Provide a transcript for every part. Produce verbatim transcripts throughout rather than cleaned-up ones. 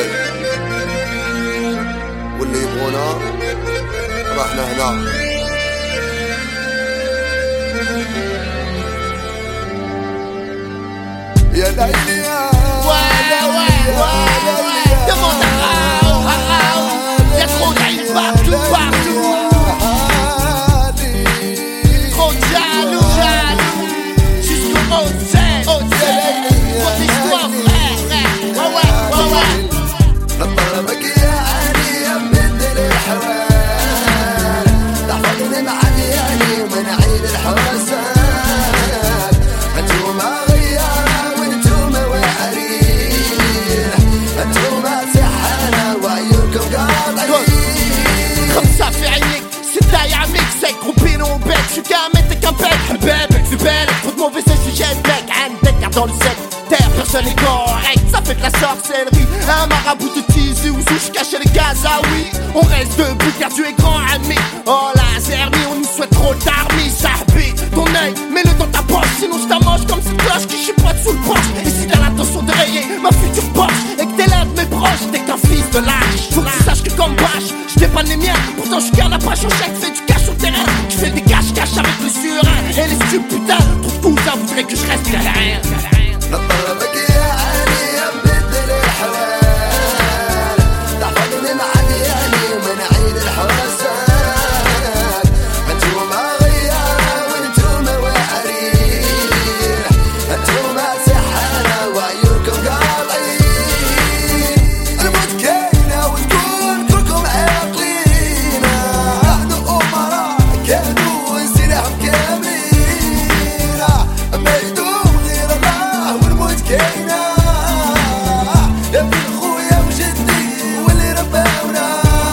واللي يبغونا رحنا هنا. يا ليلي يا Ouais, ouais, ouais, ouais. Demande à Raoult, à Raoult. Y'a trop d'haïs partout, partout. Trop de jaloux, jaloux. Jusqu'au Haute-Seine, Haute-Seine. Protège-toi, frère, frère. Ouais, ouais, ouais, ouais. نطلبك يا علي يا بدل الحوال، تحفظني مع ديالي ومن عيد الحوسات. انتوما غيارة وانتوما وعريح، انتوما سحانة وعيونكم قاطعين. خمسة في عينيك ستة يا عميك سك روبينو وبيك شو كامل t'es qu'un bec حبابك في بالك trop de mauvais sujets mec عندك car dans le sec terre personne n'est correct ça fait de la sorcellerie un marabout de tissu ou je cachais les gaz ah oui on reste debout car Dieu est grand ami oh la zermie on nous souhaite trop d'armis Sahbi ton œil mets-le dans ta poche sinon je t'amoche comme cette cloche qui chipote sous le porche et si t'as l'intention de rayer ma future Porsche et que t'es l'un de mes proches t'es qu'un fils de lâche faut que tu saches que comme bâche je dépanne les miens pourtant je suis qu'un apache en chèque fais du cash sur terrain je fais des cache-cache avec le surin et les stupides putain trop de cousins voudraient que je reste derrière نطلبك يا علي يا بدل الحوال، تحفظني مع ديالي ومن عيد الحوسات. انتوما غيارة وانتوما وعريح، انتوما سحانة وعيونكم قاطعين. الموت كاينة وتكون كلكم عاقلين، نحن أمراء كانوا سلاحهم كاملين، ما يدوم غير الله والموت كاينة. يا ابن خويا وجدي واللي رباونا،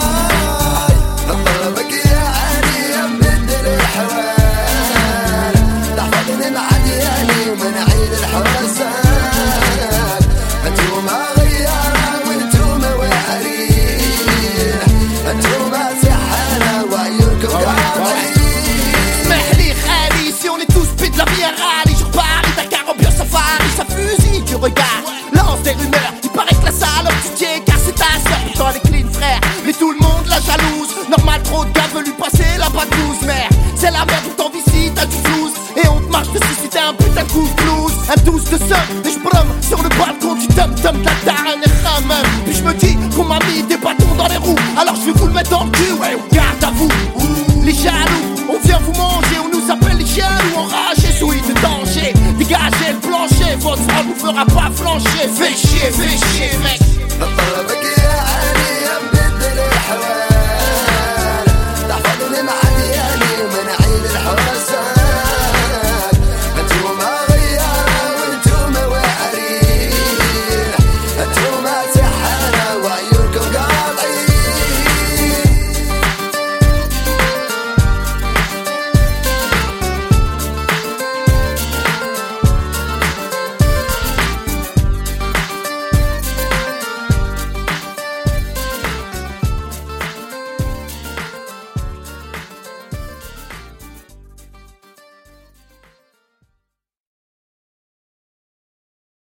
نطلبك يا علي يا بدل الحوال، تحفظني مع ديالي ومن عيد الحوسات. انتوما غيارة وانتوما وعريح، انتوما سحانة وعيونكم قاطعين. Smehli, Khali, si on est tous pis de la vie à rallye sur Paris, Dakar, ambiance safari, ça fusille du regard, lance des rumeurs, il paraît que la salope tu tiens car c'est ta soeur, pourtant les clean frères, mais tout le monde la jalouse, normal trop de gars veut lui passer la badouze, mère, c'est la merde où t'en visites, t'as du flouze, et on te marche dessus si t'es un putain de coup de blues, un douze de seum, et je brume sur le balcon du tum-tum de la tarane et ramum, puis je me dis qu'on m'a mis des bâtons dans les roues, alors je vais vous le mettre dans le cul, ouais, garde à vous, les jaloux, on vient vous manger, on nous appelle les chiens ou enragés, souillés de danger. Dégagez le plancher, votre sang nous fera pas flancher. Fais chier, fais chier.